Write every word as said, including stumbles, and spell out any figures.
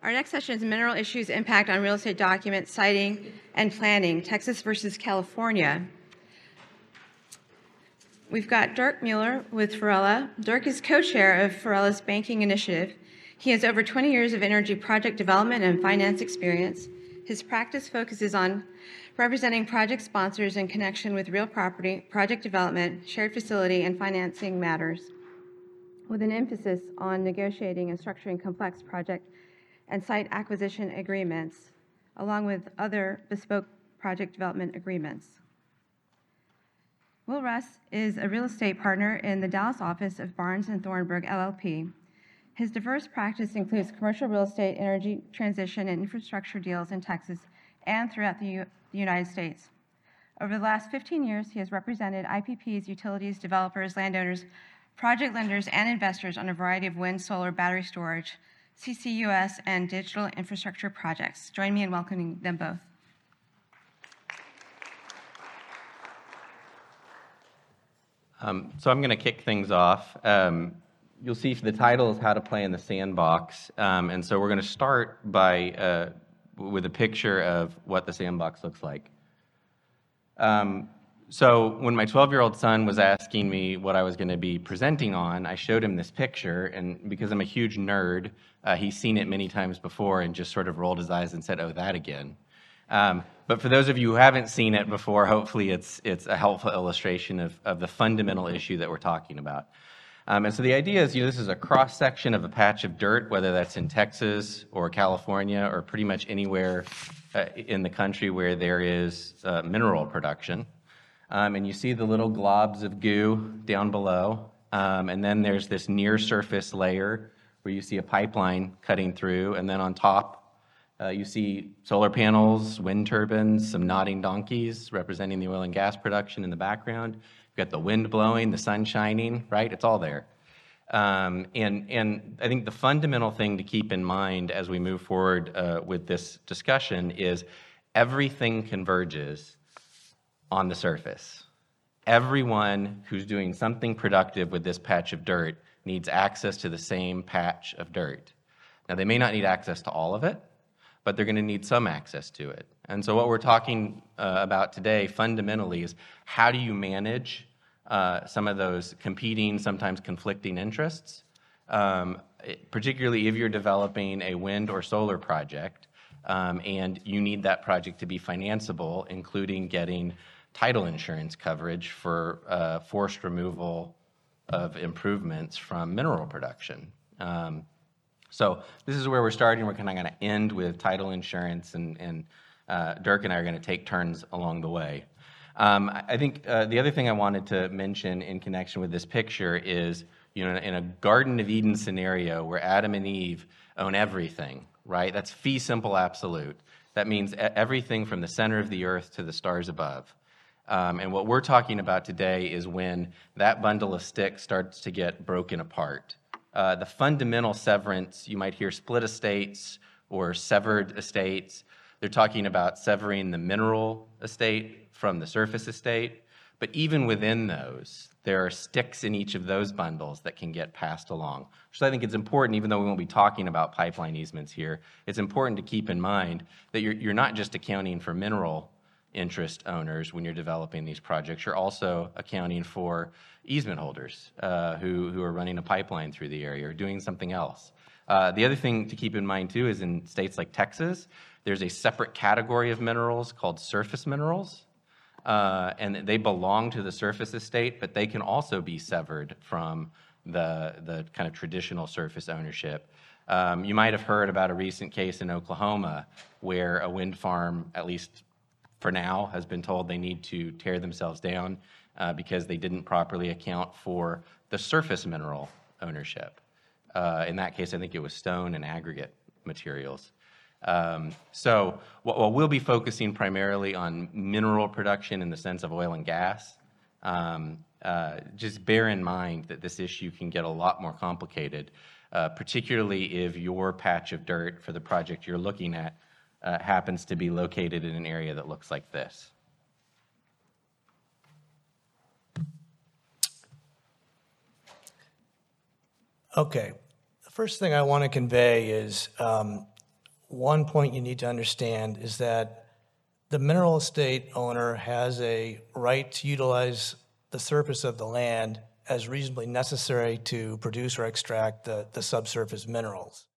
Our next session is Mineral Issues Impact on Real Estate Document Siting and Planning, Texas versus California. We've got Dirk Mueller with Forella. Dirk is co-chair of Forella's banking initiative. He has over twenty years of energy project development and finance experience. His practice focuses on representing project sponsors in connection with real property, project development, shared facility, and financing matters, with an emphasis on negotiating and structuring complex project and site acquisition agreements, along with other bespoke project development agreements. Will Russ is a real estate partner in the Dallas office of Barnes and Thornburg, L L P. His diverse practice includes commercial real estate, energy transition, and infrastructure deals in Texas and throughout the, U- the United States. Over the last fifteen years, he has represented I P Ps, utilities, developers, landowners, project lenders, and investors on a variety of wind, solar, battery storage, C C U S, and digital infrastructure projects. Join me in welcoming them both. Um, so I'm going to kick things off. Um, you'll see the title is How to Play in the Sandbox. Um, and so we're going to start by uh, with a picture of what the sandbox looks like. Um, so when my twelve-year-old son was asking me what I was going to be presenting on, I showed him this picture. And because I'm a huge nerd, uh, he's seen it many times before and just sort of rolled his eyes and said, "Oh, that again." Um, but for those of you who haven't seen it before, hopefully it's it's a helpful illustration of, of the fundamental issue that we're talking about. Um, and so the idea is, you know, this is a cross-section of a patch of dirt, whether that's in Texas or California or pretty much anywhere uh, in the country where there is uh, mineral production. Um, and you see the little globs of goo down below. Um, and then there's this near-surface layer where you see a pipeline cutting through. And then on top, Uh, you see solar panels, wind turbines, some nodding donkeys representing the oil and gas production in the background. You've got the wind blowing, the sun shining, right? It's all there. Um, and, and I think the fundamental thing to keep in mind as we move forward uh, with this discussion is everything converges on the surface. Everyone who's doing something productive with this patch of dirt needs access to the same patch of dirt. Now, they may not need access to all of it, but they're going to need some access to it. And so what we're talking uh, about today fundamentally is how do you manage uh, some of those competing, sometimes conflicting interests, um, particularly if you're developing a wind or solar project um, and you need that project to be financeable, including getting title insurance coverage for uh, forced removal of improvements from mineral production. Um, So this is where we're starting. We're kind of going to end with title insurance, and, and uh, Dirk and I are going to take turns along the way. Um, I think uh, the other thing I wanted to mention in connection with this picture is, you know, in a Garden of Eden scenario where Adam and Eve own everything, right? That's fee simple absolute. That means everything from the center of the earth to the stars above. Um, and what we're talking about today is when that bundle of sticks starts to get broken apart. Uh, the fundamental severance, you might hear split estates or severed estates. They're talking about severing the mineral estate from the surface estate. But even within those, there are sticks in each of those bundles that can get passed along. So I think it's important, even though we won't be talking about pipeline easements here, it's important to keep in mind that you're, you're not just accounting for mineral interest owners when you're developing these projects. You're also accounting for easement holders uh, who, who are running a pipeline through the area or doing something else. Uh, the other thing to keep in mind, too, is in states like Texas, there's a separate category of minerals called surface minerals, uh, and they belong to the surface estate, but they can also be severed from the, the kind of traditional surface ownership. Um, you might have heard about a recent case in Oklahoma where a wind farm, at least for now, has been told they need to tear themselves down uh, because they didn't properly account for the surface mineral ownership. Uh, in that case, I think it was stone and aggregate materials. Um, so while we'll be focusing primarily on mineral production in the sense of oil and gas, um, uh, just bear in mind that this issue can get a lot more complicated, uh, particularly if your patch of dirt for the project you're looking at Uh, happens to be located in an area that looks like this. Okay. The first thing I want to convey is um, one point you need to understand is that the mineral estate owner has a right to utilize the surface of the land as reasonably necessary to produce or extract the, the subsurface minerals.